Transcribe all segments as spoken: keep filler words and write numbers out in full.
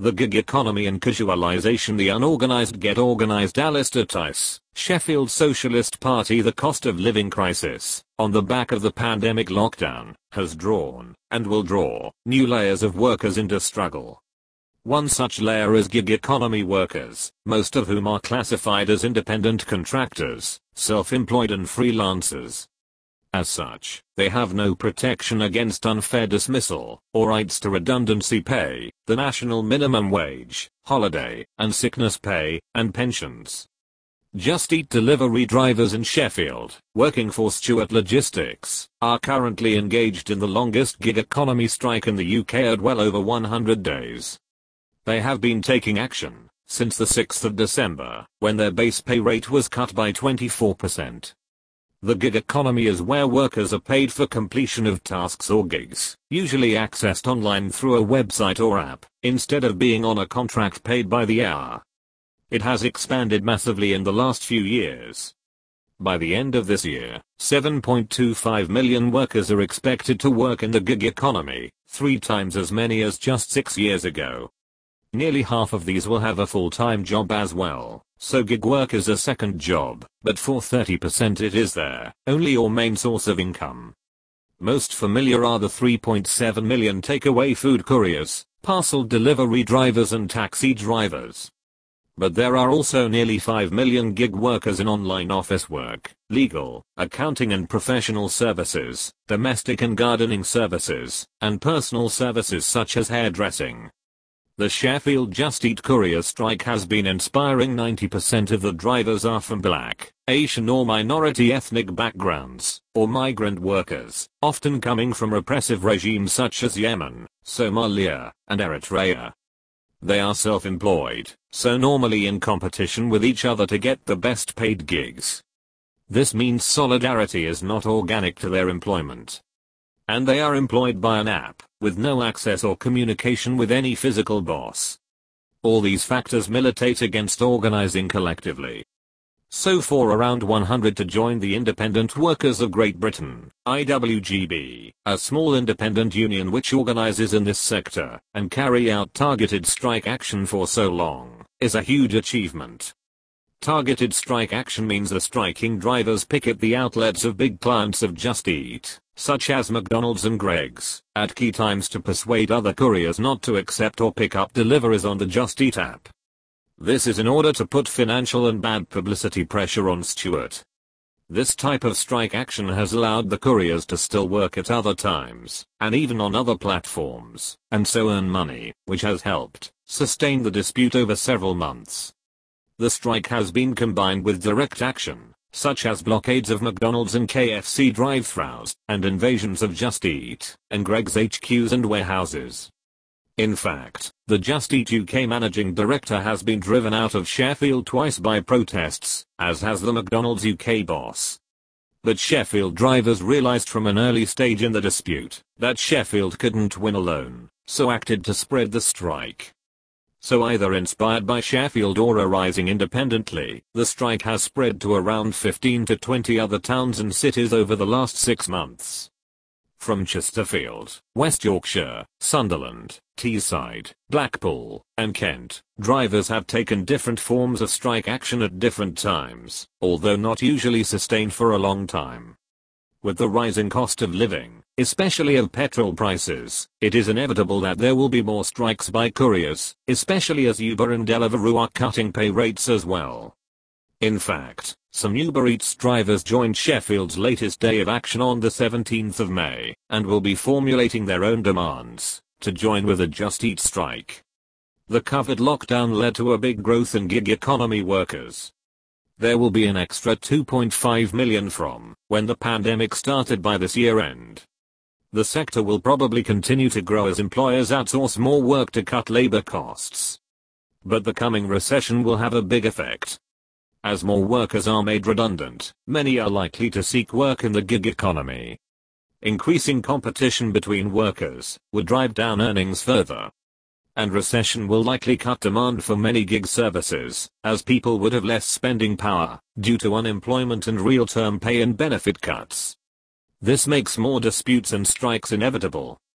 The gig economy and casualization. The unorganized get organized. Alistair Tice, Sheffield Socialist Party. The cost of living crisis, on the back of the pandemic lockdown, has drawn, and will draw, new layers of workers into struggle. One such layer is gig economy workers, most of whom are classified as independent contractors, self-employed and freelancers. As such, they have no protection against unfair dismissal, or rights to redundancy pay, the national minimum wage, holiday and sickness pay, and pensions. Just Eat delivery drivers in Sheffield, working for Stuart Logistics, are currently engaged in the longest gig economy strike in the U K at well over one hundred days. They have been taking action since the sixth of December, when their base pay rate was cut by twenty-four percent. The gig economy is where workers are paid for completion of tasks or gigs, usually accessed online through a website or app, instead of being on a contract paid by the hour. It has expanded massively in the last few years. By the end of this year, seven point two five million workers are expected to work in the gig economy, three times as many as just six years ago. Nearly half of these will have a full-time job as well, so gig work is a second job, but for thirty percent it is their only or main source of income. Most familiar are the three point seven million takeaway food couriers, parcel delivery drivers and taxi drivers. But there are also nearly five million gig workers in online office work, legal, accounting and professional services, domestic and gardening services, and personal services such as hairdressing. The Sheffield Just Eat courier strike has been inspiring. ninety percent of the drivers are from Black, Asian or minority ethnic backgrounds, or migrant workers, often coming from repressive regimes such as Yemen, Somalia, and Eritrea. They are self-employed, so normally in competition with each other to get the best paid gigs. This means solidarity is not organic to their employment. And they are employed by an app, with no access or communication with any physical boss. All these factors militate against organizing collectively. So for around one hundred to join the Independent Workers of Great Britain, I W G B, a small independent union which organizes in this sector, and carry out targeted strike action for so long, is a huge achievement. Targeted strike action means the striking drivers picket the outlets of big clients of Just Eat, such as McDonald's and Greggs, at key times to persuade other couriers not to accept or pick up deliveries on the Just Eat app. This is in order to put financial and bad publicity pressure on Stuart. This type of strike action has allowed the couriers to still work at other times, and even on other platforms, and so earn money, which has helped sustain the dispute over several months. The strike has been combined with direct action, such as blockades of McDonald's and K F C drive-thrus, and invasions of Just Eat, and Greggs H Qs and warehouses. In fact, the Just Eat U K managing director has been driven out of Sheffield twice by protests, as has the McDonald's U K boss. But Sheffield drivers realized from an early stage in the dispute that Sheffield couldn't win alone, so acted to spread the strike. So either inspired by Sheffield or arising independently, the strike has spread to around fifteen to twenty other towns and cities over the last six months. From Chesterfield, West Yorkshire, Sunderland, Teesside, Blackpool, and Kent, drivers have taken different forms of strike action at different times, although not usually sustained for a long time. With the rising cost of living, especially of petrol prices, it is inevitable that there will be more strikes by couriers, especially as Uber and Deliveroo are cutting pay rates as well. In fact, some Uber Eats drivers joined Sheffield's latest day of action on the seventeenth of May, and will be formulating their own demands to join with a Just Eat strike. The COVID lockdown led to a big growth in gig economy workers. There will be an extra two point five million from when the pandemic started by this year end. The sector will probably continue to grow as employers outsource more work to cut labor costs. But the coming recession will have a big effect. As more workers are made redundant, many are likely to seek work in the gig economy. Increasing competition between workers would drive down earnings further. And recession will likely cut demand for many gig services, as people would have less spending power, due to unemployment and real-term pay and benefit cuts. This makes more disputes and strikes inevitable.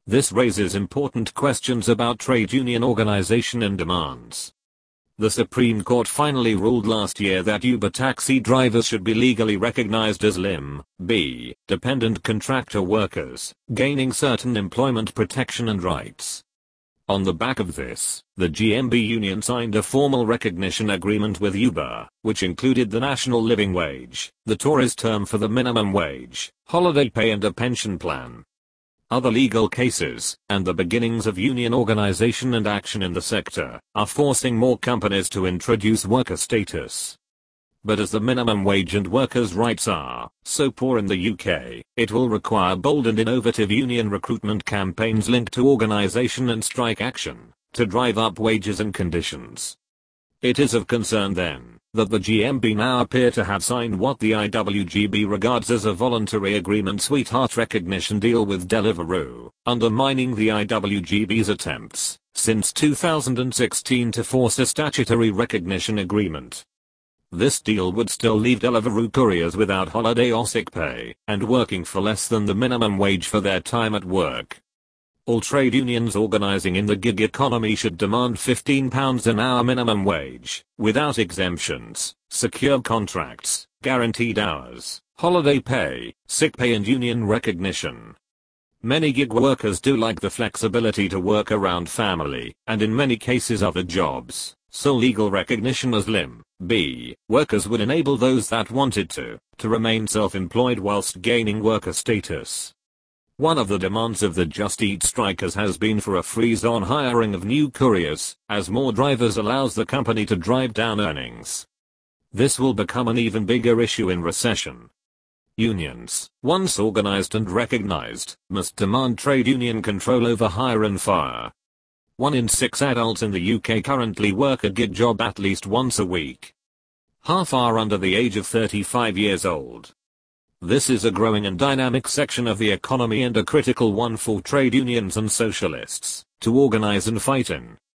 This raises important questions about trade union organization and demands. The Supreme Court finally ruled last year that Uber taxi drivers should be legally recognized as L I M B dependent contractor workers, gaining certain employment protection and rights. On the back of this, the G M B union signed a formal recognition agreement with Uber, which included the national living wage, the tourist term for the minimum wage, holiday pay and a pension plan. Other legal cases, and the beginnings of union organization and action in the sector, are forcing more companies to introduce worker status. But as the minimum wage and workers' rights are so poor in the U K, it will require bold and innovative union recruitment campaigns linked to organisation and strike action to drive up wages and conditions. It is of concern then that the G M B now appear to have signed what the I W G B regards as a voluntary agreement sweetheart recognition deal with Deliveroo, undermining the I W G B's attempts since two thousand sixteen to force a statutory recognition agreement. This deal would still leave Deliveroo couriers without holiday or sick pay, and working for less than the minimum wage for their time at work. All trade unions organizing in the gig economy should demand fifteen pounds an hour minimum wage, without exemptions, secure contracts, guaranteed hours, holiday pay, sick pay and union recognition. Many gig workers do like the flexibility to work around family, and in many cases other jobs. So legal recognition as L I M B workers would enable those that wanted to, to remain self-employed whilst gaining worker status. One of the demands of the Just Eat strikers has been for a freeze on hiring of new couriers, as more drivers allows the company to drive down earnings. This will become an even bigger issue in recession. Unions, once organized and recognized, must demand trade union control over hire and fire. One in six adults in the U K currently work a gig job at least once a week. Half are under the age of thirty-five years old. This is a growing and dynamic section of the economy and a critical one for trade unions and socialists to organize and fight in.